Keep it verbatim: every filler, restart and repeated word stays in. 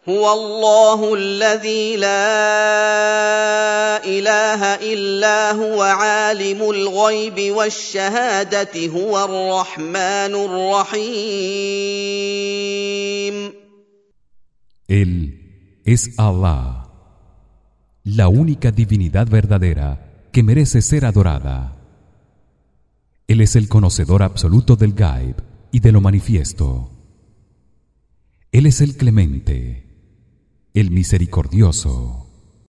هو الله الذي لا إله إلا هو عالم الغيب والشهادة هو الرحمن الرحيم. Él es Allah, la única divinidad verdadera que merece ser adorada. Él es el conocedor absoluto del Gaib y de lo manifiesto. Él es el Clemente, el Misericordioso.